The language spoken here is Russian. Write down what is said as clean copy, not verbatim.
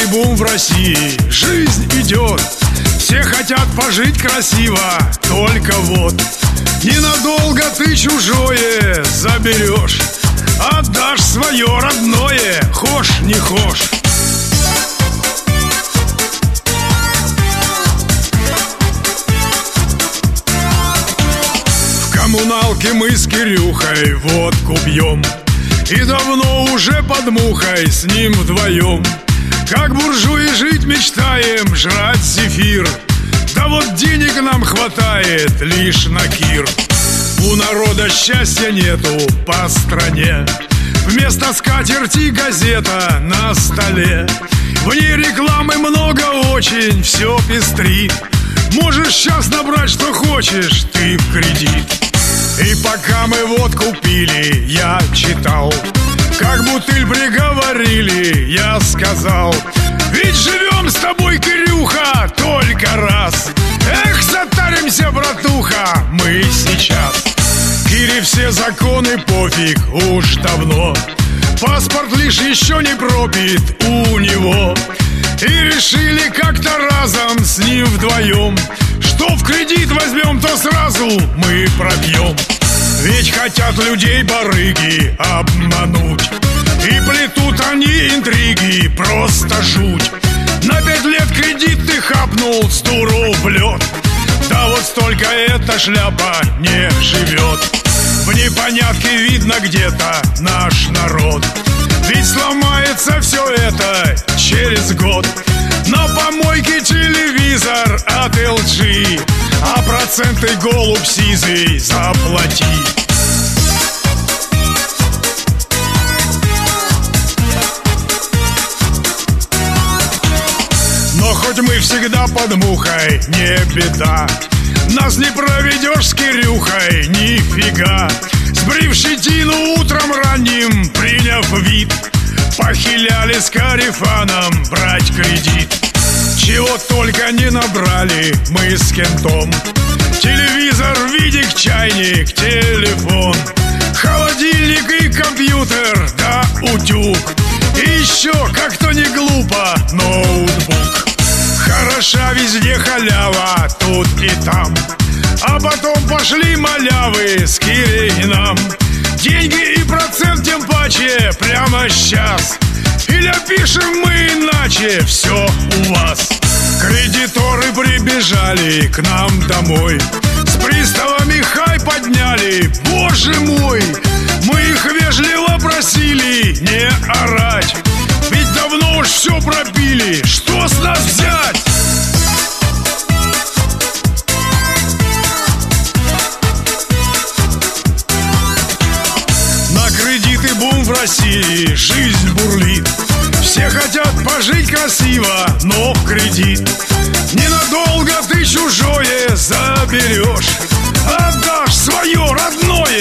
бум в России, жизнь идет. Все хотят пожить красиво, только вот ненадолго ты чужое заберешь, отдашь свое родное, хошь не хошь. В коммуналке мы с Кирюхой водку пьем, и давно уже под мухой с ним вдвоем. Как буржуи жить мечтаем, жрать зефир, да вот денег нам хватает лишь на кир. У народа счастья нету по стране, вместо скатерти газета на столе. В ней рекламы много очень, все пестрит. Можешь сейчас набрать что хочешь, ты в кредит. И пока мы водку пили, я читал, как бутыль приговорили, я сказал: ведь живем с тобой, Кирюха, только раз. Эх, затаримся, братуха, мы сейчас. Кире все законы пофиг уж давно, паспорт лишь еще не пропит у него. И решили как-то разом с ним вдвоем, что в кредит возьмем, то сразу мы пробьем. Ведь хотят людей барыги обмануть, и плетут они интриги, просто жуть. На 5 лет кредит ты хапнул, с дуру в лед. Да вот столько эта шляпа не живет. В непонятке видно где-то наш народ, ведь сломается все это через год. На помойке телевизор от LG, а проценты голубь сизый заплати. Но хоть мы всегда под мухой, не беда, нас не проведешь с Кирюхой нифига. Сбрив щетину утром ранним, приняв вид, похиляли с Карифаном брать кредит. Чего только не набрали мы с Кентом: телевизор, видик, чайник, телефон, холодильник и компьютер, да утюг. И еще, как то не глупо, ноутбук. Хороша везде халява, тут и там, а потом пошли малявы с Кирей нам. Деньги и процент тем паче прямо сейчас, или пишем мы иначе, все у вас. Кредиторы прибежали к нам домой, с приставами хай подняли, боже мой. Мы их вежливо просили не орать, ведь давно уж все пропили, что с нас взять? На кредиты бум в России, жизнь бурлит. Все хотят пожить красиво, но в кредит. Ненадолго ты чужое заберешь, отдашь свое родное,